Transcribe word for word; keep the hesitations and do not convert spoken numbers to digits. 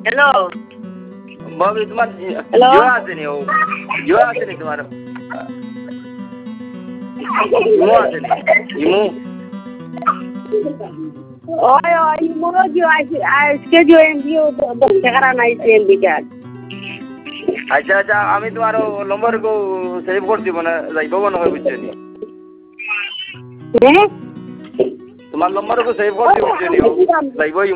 hello बाबू तुम्हार hello Jio আছে নি ও জিও আছে নি তোমার ইমো আছে নি ইমো ओए ओए मोरो जो आज के जो एनजीओ दस টাকা নাই এমবি কার্ড আচ্ছা আচ্ছা আমি তোমার নম্বর কো সেভ করছি মানে যাইবো না হয় বুঝছেন হ্যাঁ তোমার নম্বর কো সেভ করছি বুঝছেন যাইবো